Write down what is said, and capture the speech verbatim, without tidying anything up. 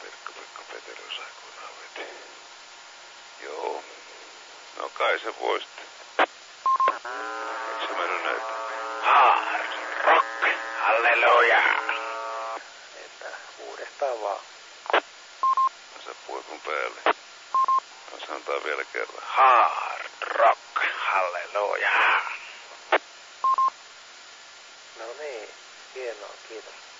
Pirkka-Pekka Petelius aikoinaan veti. Joo. No kai se voi sitten. Eikö se mennyt näitä? Hard rock, halleluja. Että uudestaan vaan. No se puikun päälle. No sanotaan vielä kerran. Hard rock, halleluja. No niin, hienoa, kiitos.